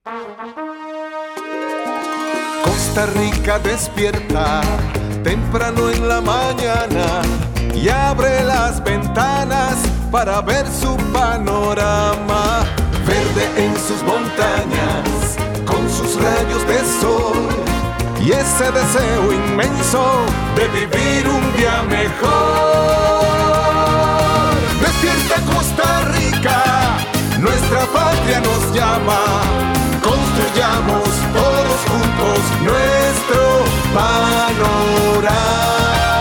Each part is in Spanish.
Costa Rica despierta temprano en la mañana y abre las ventanas para ver su panorama. Verde en sus montañas, con sus rayos de sol y ese deseo inmenso de vivir un día mejor. Despierta Costa Rica, nuestra patria nos llama. Construyamos todos juntos nuestro panorama.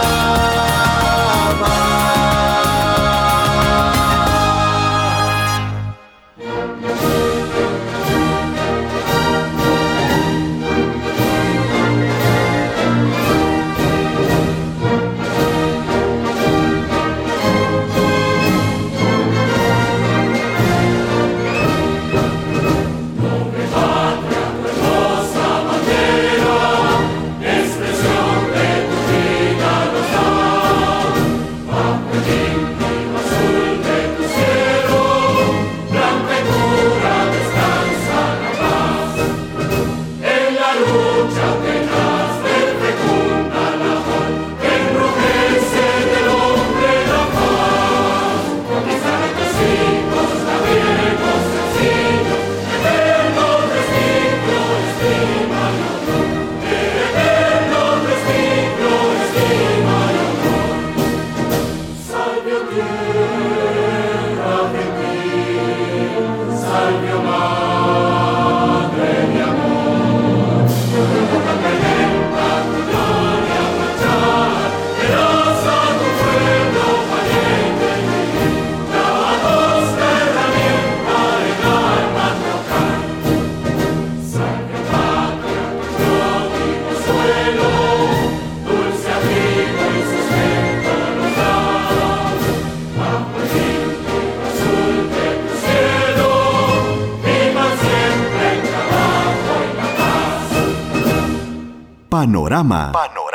Panorama.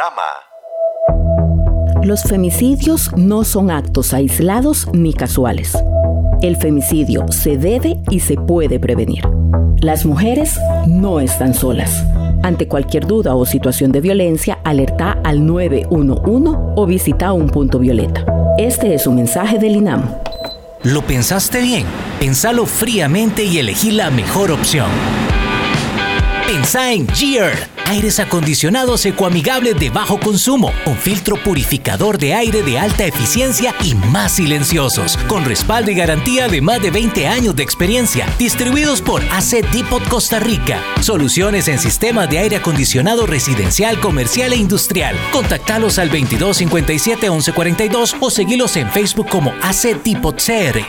Los femicidios no son actos aislados ni casuales. El femicidio se debe y se puede prevenir. Las mujeres no están solas. Ante cualquier duda o situación de violencia, alerta al 911 o visita un punto violeta. Este es un mensaje del INAM. ¿Lo pensaste bien? Pensalo fríamente y elegí la mejor opción. Pensá en Gear, aires acondicionados ecoamigables de bajo consumo, un filtro purificador de aire de alta eficiencia y más silenciosos, con respaldo y garantía de más de 20 años de experiencia, distribuidos por AC Depot Costa Rica. Soluciones en sistemas de aire acondicionado residencial, comercial e industrial. Contactalos al 2257 1142 o seguilos en Facebook como AC Depot CR.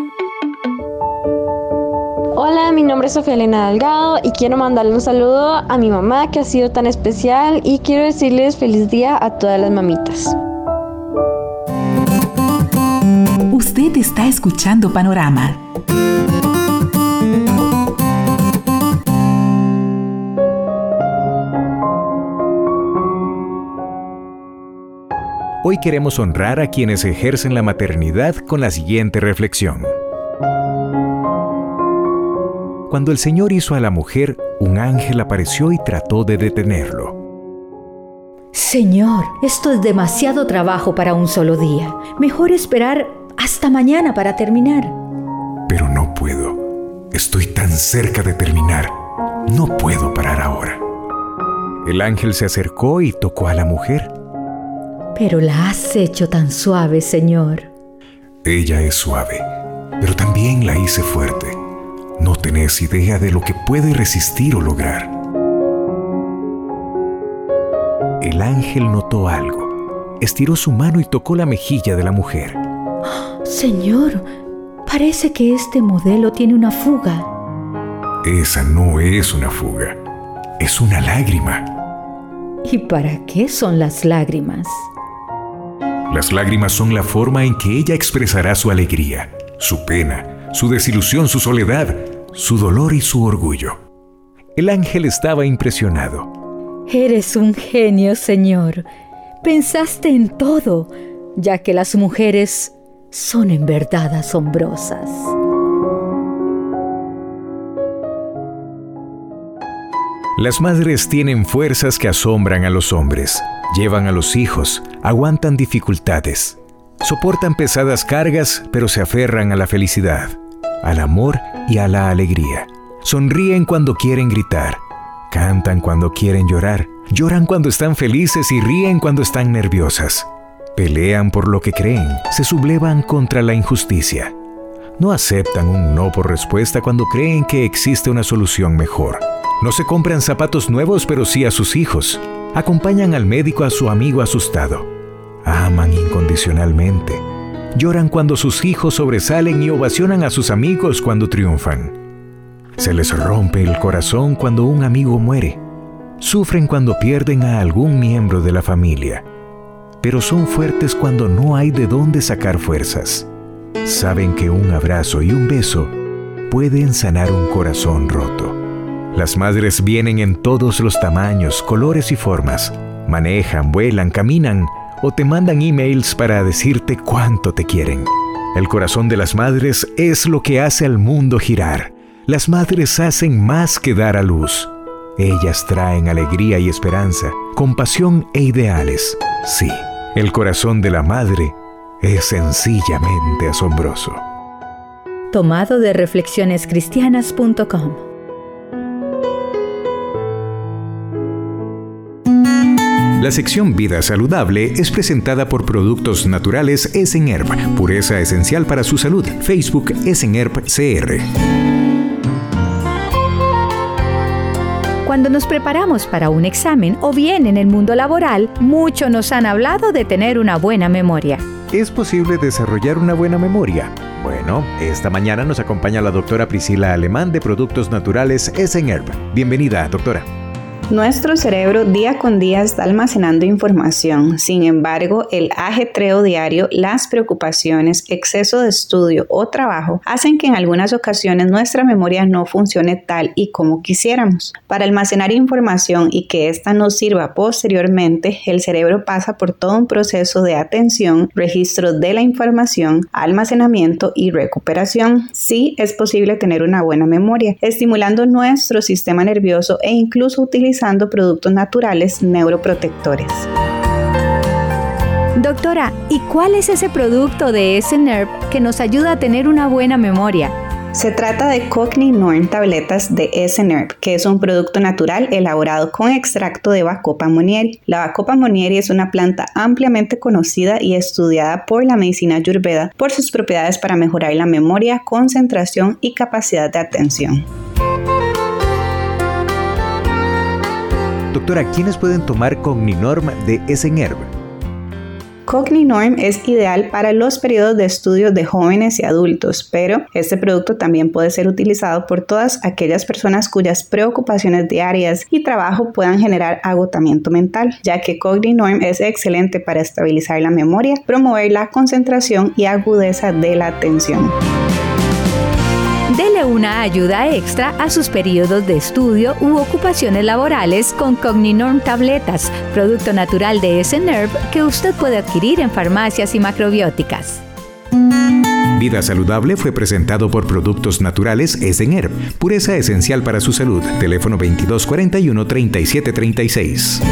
Hola, mi nombre es Sofía Elena Delgado y quiero mandarle un saludo a mi mamá que ha sido tan especial y quiero decirles feliz día a todas las mamitas. Usted está escuchando Panorama. Hoy queremos honrar a quienes ejercen la maternidad con la siguiente reflexión. Cuando el Señor hizo a la mujer, un ángel apareció y trató de detenerlo. Señor, esto es demasiado trabajo para un solo día. Mejor esperar hasta mañana para terminar. Pero no puedo. Estoy tan cerca de terminar. No puedo parar ahora. El ángel se acercó y tocó a la mujer. Pero la has hecho tan suave, Señor. Ella es suave, pero también la hice fuerte. No tenés idea de lo que puede resistir o lograr. El ángel notó algo. Estiró su mano y tocó la mejilla de la mujer. Señor, parece que este modelo tiene una fuga. Esa no es una fuga. Es una lágrima. ¿Y para qué son las lágrimas? Las lágrimas son la forma en que ella expresará su alegría, su pena, su desilusión, su soledad, su dolor y su orgullo. El ángel estaba impresionado. Eres un genio, Señor. Pensaste en todo, ya que las mujeres son en verdad asombrosas. Las madres tienen fuerzas que asombran a los hombres, llevan a los hijos, aguantan dificultades, soportan pesadas cargas, pero se aferran a la felicidad, al amor y a la alegría. Sonríen cuando quieren gritar, cantan cuando quieren llorar, lloran cuando están felices y ríen cuando están nerviosas. Pelean por lo que creen, se sublevan contra la injusticia. No aceptan un no por respuesta cuando creen que existe una solución mejor. No se compran zapatos nuevos, pero sí a sus hijos. Acompañan al médico a su amigo asustado. Aman incondicionalmente. Lloran cuando sus hijos sobresalen y ovacionan a sus amigos cuando triunfan. Se les rompe el corazón cuando un amigo muere. Sufren cuando pierden a algún miembro de la familia. Pero son fuertes cuando no hay de dónde sacar fuerzas. Saben que un abrazo y un beso pueden sanar un corazón roto. Las madres vienen en todos los tamaños, colores y formas. Manejan, vuelan, caminan o te mandan emails para decirte cuánto te quieren. El corazón de las madres es lo que hace al mundo girar. Las madres hacen más que dar a luz. Ellas traen alegría y esperanza, compasión e ideales. Sí, el corazón de la madre es sencillamente asombroso. Tomado de reflexionescristianas.com. La sección Vida Saludable es presentada por Productos Naturales Esenherb, pureza esencial para su salud. Facebook Esenherb CR. Cuando nos preparamos para un examen o bien en el mundo laboral, muchos nos han hablado de tener una buena memoria. ¿Es posible desarrollar una buena memoria? Bueno, esta mañana nos acompaña la doctora Priscila Alemán de Productos Naturales Esenherb. Bienvenida, doctora. Nuestro cerebro día con día está almacenando información. Sin embargo, el ajetreo diario, las preocupaciones, exceso de estudio o trabajo hacen que en algunas ocasiones nuestra memoria no funcione tal y como quisiéramos. Para almacenar información y que ésta nos sirva posteriormente, el cerebro pasa por todo un proceso de atención, registro de la información, almacenamiento y recuperación. Sí, es posible tener una buena memoria, estimulando nuestro sistema nervioso e incluso utilizando productos naturales neuroprotectores. Doctora, ¿y cuál es ese producto de Esenherb que nos ayuda a tener una buena memoria? Se trata de Cogninorm tabletas de Esenherb, que es un producto natural elaborado con extracto de Bacopa monnieri. La Bacopa monnieri es una planta ampliamente conocida y estudiada por la medicina ayurveda por sus propiedades para mejorar la memoria, concentración y capacidad de atención. Doctora, ¿quiénes pueden tomar Cogninorm de Esenherb? Cogninorm es ideal para los periodos de estudio de jóvenes y adultos, pero este producto también puede ser utilizado por todas aquellas personas cuyas preocupaciones diarias y trabajo puedan generar agotamiento mental, ya que Cogninorm es excelente para estabilizar la memoria, promover la concentración y agudeza de la atención. Dele una ayuda extra a sus periodos de estudio u ocupaciones laborales con Cogninorm tabletas, producto natural de Esenherb que usted puede adquirir en farmacias y macrobióticas. Vida Saludable fue presentado por Productos Naturales Esenherb, pureza esencial para su salud. Teléfono 2241-3736.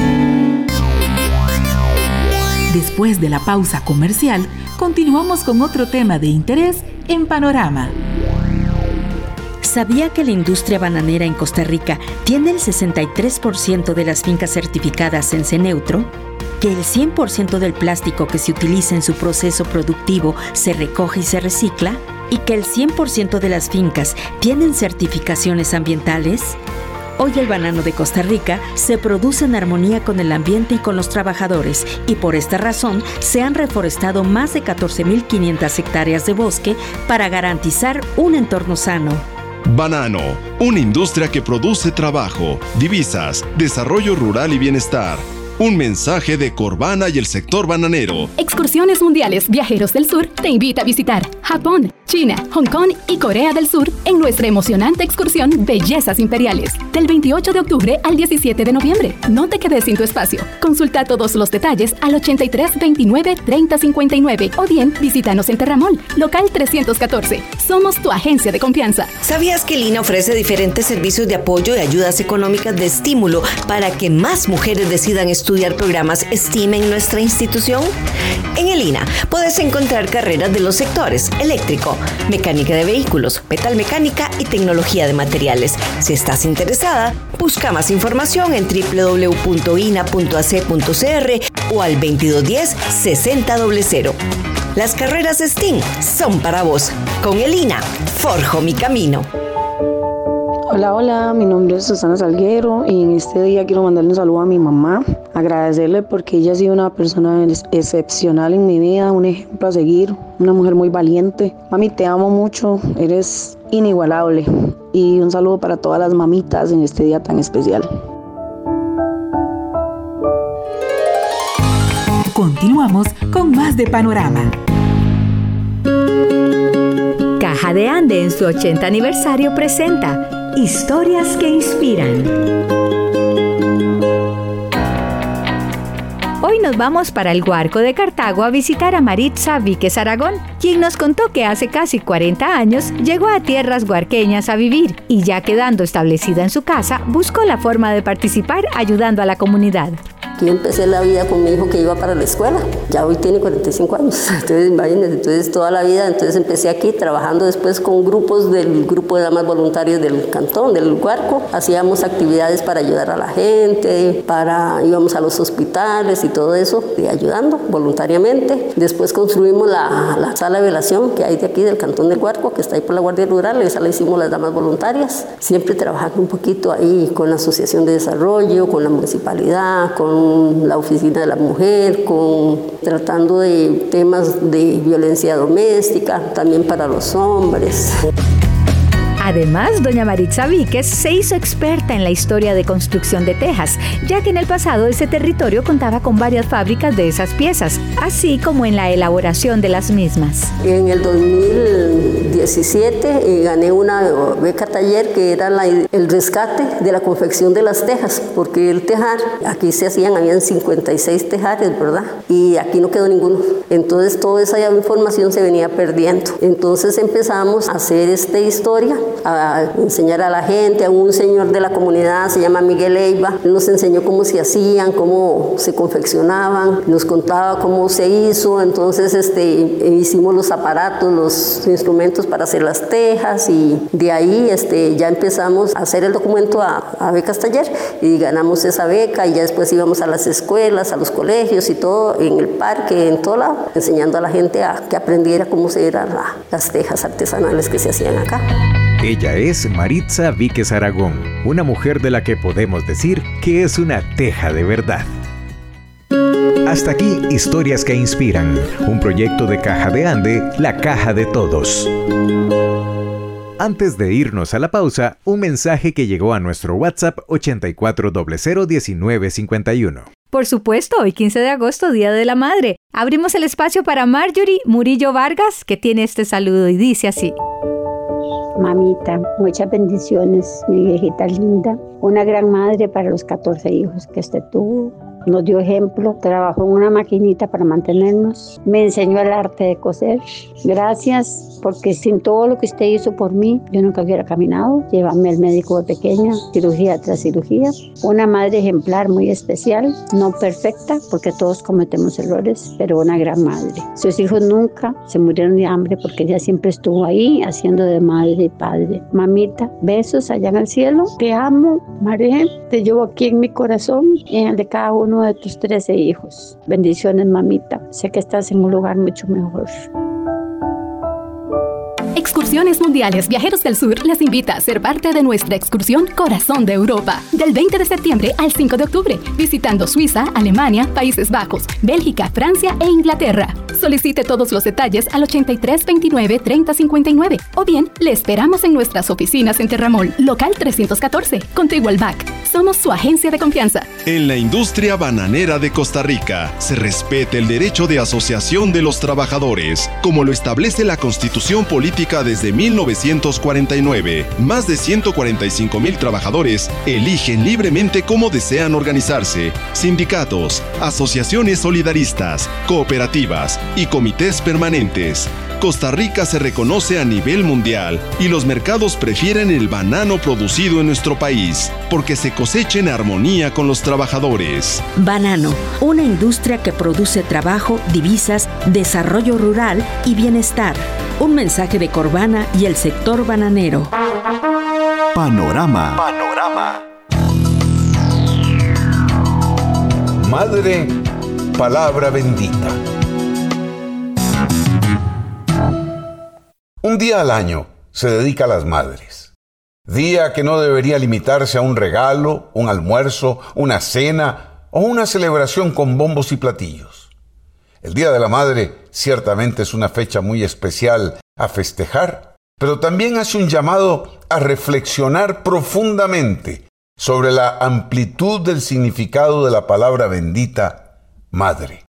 Después de la pausa comercial, continuamos con otro tema de interés en Panorama. ¿Sabía que la industria bananera en Costa Rica tiene el 63% de las fincas certificadas en C-Neutro? ¿Que el 100% del plástico que se utiliza en su proceso productivo se recoge y se recicla? ¿Y que el 100% de las fincas tienen certificaciones ambientales? Hoy el banano de Costa Rica se produce en armonía con el ambiente y con los trabajadores, y por esta razón se han reforestado más de 14.500 hectáreas de bosque para garantizar un entorno sano. Banano, una industria que produce trabajo, divisas, desarrollo rural y bienestar. Un mensaje de Corvana y el sector bananero. Excursiones Mundiales Viajeros del Sur te invita a visitar Japón, China, Hong Kong y Corea del Sur en nuestra emocionante excursión Bellezas Imperiales, del 28 de octubre al 17 de noviembre. No te quedes sin tu espacio. Consulta todos los detalles al 83 29 30 59 o bien visítanos en Terramol, local 314. Somos tu agencia de confianza. ¿Sabías que el INA ofrece diferentes servicios de apoyo y ayudas económicas de estímulo para que más mujeres decidan estudiar programas STEAM en nuestra institución? En el INA puedes encontrar carreras de los sectores eléctrico, mecánica de vehículos, metalmecánica y tecnología de materiales. Si estás interesada, busca más información en www.ina.ac.cr o al 2210-6000. Las carreras STEAM son para vos. Con el INA, forjo mi camino. Hola, mi nombre es Susana Salguero y en este día quiero mandarle un saludo a mi mamá, agradecerle porque ella ha sido una persona excepcional en mi vida, un ejemplo a seguir, una mujer muy valiente. Mami, te amo mucho, eres inigualable y un saludo para todas las mamitas en este día tan especial. Continuamos con más de Panorama. Caja de Ande en su 80 aniversario presenta Historias que Inspiran. Hoy nos vamos para el Guarco de Cartago a visitar a Maritza Víquez Aragón, quien nos contó que hace casi 40 años llegó a tierras guarqueñas a vivir y ya quedando establecida en su casa, buscó la forma de participar ayudando a la comunidad. Yo empecé la vida con mi hijo que iba para la escuela, ya hoy tiene 45 años, entonces toda la vida, entonces empecé aquí trabajando después con grupos del grupo de damas voluntarias del cantón, del Guarco, hacíamos actividades para ayudar a la gente, íbamos a los hospitales y todo eso, ayudando voluntariamente. Después construimos la sala de velación que hay de aquí del cantón del Guarco, que está ahí por la Guardia Rural, esa la hicimos las damas voluntarias, siempre trabajando un poquito ahí con la Asociación de Desarrollo, con la municipalidad, con la Oficina de la Mujer, tratando de temas de violencia doméstica, también para los hombres. Además, doña Maritza Víquez se hizo experta en la historia de construcción de tejas, ya que en el pasado ese territorio contaba con varias fábricas de esas piezas, así como en la elaboración de las mismas. En el 2017 gané una beca taller que era el rescate de la confección de las tejas, porque el tejar, aquí habían 56 tejares, ¿verdad? Y aquí no quedó ninguno. Entonces toda esa información se venía perdiendo. Entonces empezamos a hacer esta historia, a enseñar a la gente. A un señor de la comunidad, se llama Miguel Eiva, él nos enseñó cómo se hacían, cómo se confeccionaban, nos contaba cómo se hizo. Entonces hicimos los aparatos, los instrumentos para hacer las tejas, y de ahí ya empezamos a hacer el documento a becas taller y ganamos esa beca, y ya después íbamos a las escuelas, a los colegios y todo, en el parque, en todo lado, enseñando a la gente a que aprendiera cómo se eran las tejas artesanales que se hacían acá. Ella es Maritza Víquez Aragón, una mujer de la que podemos decir que es una teja de verdad. Hasta aquí, Historias que Inspiran, un proyecto de Caja de Ande, la caja de todos. Antes de irnos a la pausa, un mensaje que llegó a nuestro WhatsApp 84001951. Por supuesto, hoy 15 de agosto, Día de la Madre. Abrimos el espacio para Marjorie Murillo Vargas, que tiene este saludo y dice así. Mamita, muchas bendiciones, mi viejita linda. Una gran madre para los 14 hijos que tuvo. Nos dio ejemplo, trabajó en una maquinita para mantenernos. Me enseñó el arte de coser. Gracias, porque sin todo lo que usted hizo por mí, yo nunca hubiera caminado. Llévame al médico de pequeña, cirugía tras cirugía. Una madre ejemplar muy especial, no perfecta, porque todos cometemos errores, pero una gran madre. Sus hijos nunca se murieron de hambre, porque ella siempre estuvo ahí, haciendo de madre y padre. Mamita, besos allá en el cielo. Te amo, María. Te llevo aquí en mi corazón y en el de cada uno de tus 13 hijos. Bendiciones, mamita. Sé que estás en un lugar mucho mejor. Excursiones Mundiales Viajeros del Sur les invita a ser parte de nuestra excursión Corazón de Europa, del 20 de septiembre al 5 de octubre, visitando Suiza, Alemania, Países Bajos, Bélgica, Francia e Inglaterra. Solicite todos los detalles al 83 29 30 59 o bien le esperamos en nuestras oficinas en Terramol, local 314, contigo al BAC. Somos su agencia de confianza. En la industria bananera de Costa Rica se respeta el derecho de asociación de los trabajadores, como lo establece la Constitución Política desde 1949. Más de 145,000 trabajadores eligen libremente cómo desean organizarse. Sindicatos, asociaciones solidaristas, cooperativas y comités permanentes. Costa Rica se reconoce a nivel mundial y los mercados prefieren el banano producido en nuestro país porque se cosecha en armonía con los trabajadores. Banano, una industria que produce trabajo, divisas, desarrollo rural y bienestar. Un mensaje de Corvana y el sector bananero. Panorama. Madre, palabra bendita. Un día al año se dedica a las madres. Día que no debería limitarse a un regalo, un almuerzo, una cena o una celebración con bombos y platillos. El Día de la Madre ciertamente es una fecha muy especial a festejar, pero también hace un llamado a reflexionar profundamente sobre la amplitud del significado de la palabra bendita, madre.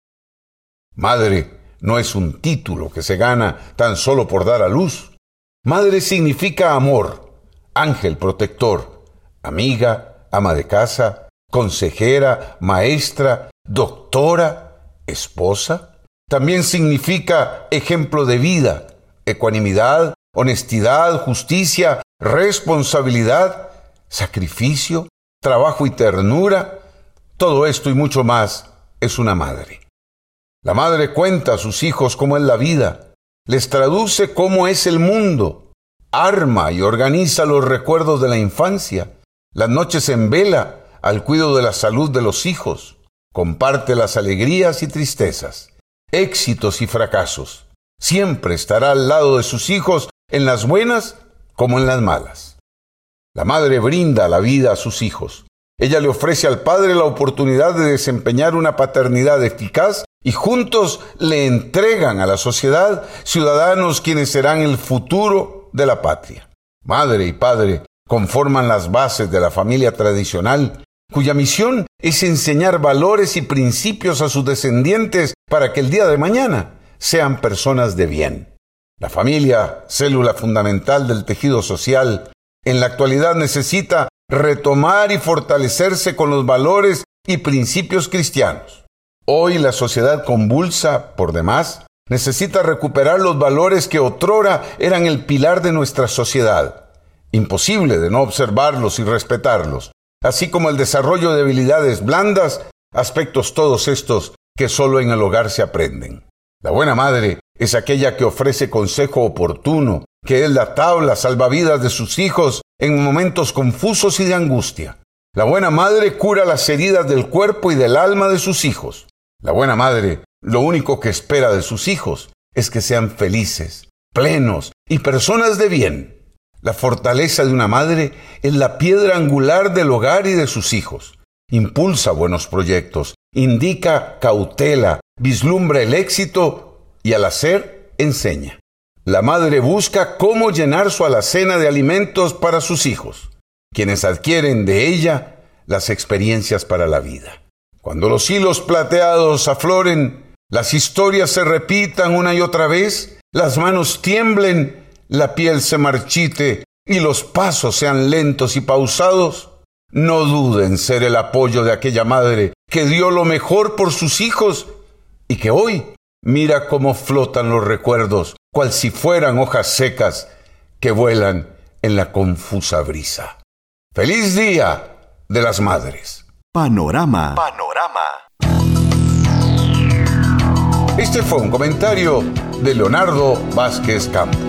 Madre no es un título que se gana tan solo por dar a luz. Madre significa amor, ángel protector, amiga, ama de casa, consejera, maestra, doctora, esposa. También significa ejemplo de vida, ecuanimidad, honestidad, justicia, responsabilidad, sacrificio, trabajo y ternura. Todo esto y mucho más es una madre. La madre cuenta a sus hijos cómo es la vida, les traduce cómo es el mundo, arma y organiza los recuerdos de la infancia, las noches en vela al cuidado de la salud de los hijos, comparte las alegrías y tristezas, éxitos y fracasos. Siempre estará al lado de sus hijos en las buenas como en las malas. La madre brinda la vida a sus hijos. Ella le ofrece al padre la oportunidad de desempeñar una paternidad eficaz y juntos le entregan a la sociedad ciudadanos quienes serán el futuro de la patria. Madre y padre conforman las bases de la familia tradicional, cuya misión es enseñar valores y principios a sus descendientes para que el día de mañana sean personas de bien. La familia, célula fundamental del tejido social, en la actualidad necesita retomar y fortalecerse con los valores y principios cristianos. Hoy la sociedad convulsa, por demás, necesita recuperar los valores que otrora eran el pilar de nuestra sociedad. Imposible de no observarlos y respetarlos, así como el desarrollo de habilidades blandas, aspectos todos estos que solo en el hogar se aprenden. La buena madre es aquella que ofrece consejo oportuno, que es la tabla salvavidas de sus hijos en momentos confusos y de angustia. La buena madre cura las heridas del cuerpo y del alma de sus hijos. La buena madre, lo único que espera de sus hijos es que sean felices, plenos y personas de bien. La fortaleza de una madre es la piedra angular del hogar y de sus hijos. Impulsa buenos proyectos, indica cautela, vislumbra el éxito y al hacer, enseña. La madre busca cómo llenar su alacena de alimentos para sus hijos, quienes adquieren de ella las experiencias para la vida. Cuando los hilos plateados afloren, las historias se repitan una y otra vez, las manos tiemblen, la piel se marchite y los pasos sean lentos y pausados, no duden ser el apoyo de aquella madre que dio lo mejor por sus hijos y que hoy mira cómo flotan los recuerdos, cual si fueran hojas secas que vuelan en la confusa brisa. ¡Feliz Día de las Madres! Panorama. Este fue un comentario de Leonardo Vázquez Campos.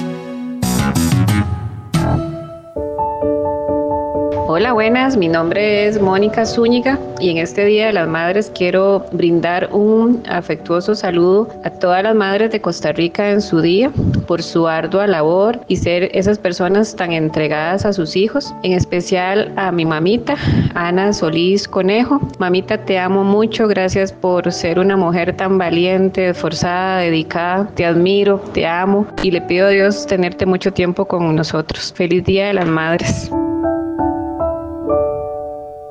Hola, buenas, mi nombre es Mónica Zúñiga y en este Día de las Madres quiero brindar un afectuoso saludo a todas las madres de Costa Rica en su día por su ardua labor y ser esas personas tan entregadas a sus hijos, en especial a mi mamita, Ana Solís Conejo. Mamita, te amo mucho, gracias por ser una mujer tan valiente, esforzada, dedicada, te admiro, te amo y le pido a Dios tenerte mucho tiempo con nosotros. Feliz Día de las Madres.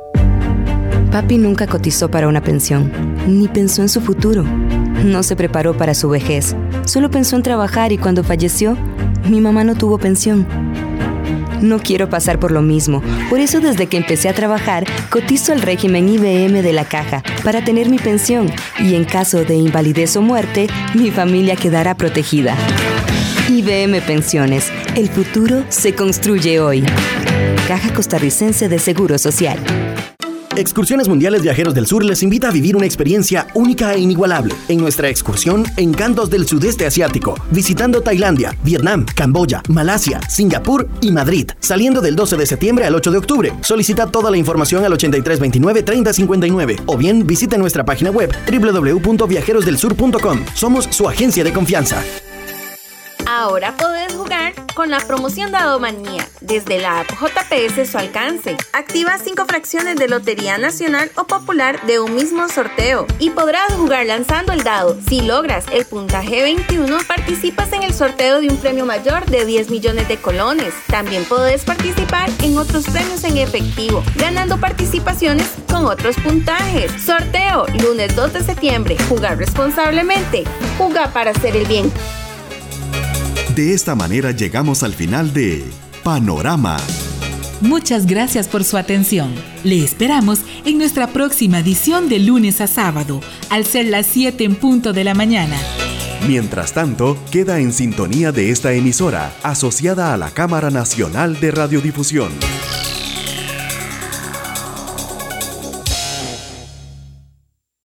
Papi nunca cotizó para una pensión, ni pensó en su futuro. No se preparó para su vejez, solo pensó en trabajar y cuando falleció, mi mamá no tuvo pensión. No quiero pasar por lo mismo, por eso desde que empecé a trabajar, cotizo al régimen IBM de la Caja para tener mi pensión y en caso de invalidez o muerte, mi familia quedará protegida. IBM Pensiones, el futuro se construye hoy. Caja Costarricense de Seguro Social. Excursiones Mundiales Viajeros del Sur les invita a vivir una experiencia única e inigualable en nuestra excursión Encantos del Sudeste Asiático, visitando Tailandia, Vietnam, Camboya, Malasia, Singapur y Madrid, saliendo del 12 de septiembre al 8 de octubre. Solicita toda la información al 8329-3059 o bien visite nuestra página web www.viajerosdelsur.com. Somos su agencia de confianza. Ahora podés jugar con la promoción Dado Manía desde la app JPS a su alcance. Activa 5 fracciones de Lotería Nacional o Popular de un mismo sorteo y podrás jugar lanzando el dado. Si logras el puntaje 21, participas en el sorteo de un premio mayor de 10 millones de colones. También podés participar en otros premios en efectivo, ganando participaciones con otros puntajes. Sorteo lunes 2 de septiembre. Jugar responsablemente. Juega para hacer el bien. De esta manera llegamos al final de Panorama. Muchas gracias por su atención. Le esperamos en nuestra próxima edición de lunes a sábado, al ser las 7 en punto de la mañana. Mientras tanto, queda en sintonía de esta emisora, asociada a la Cámara Nacional de Radiodifusión.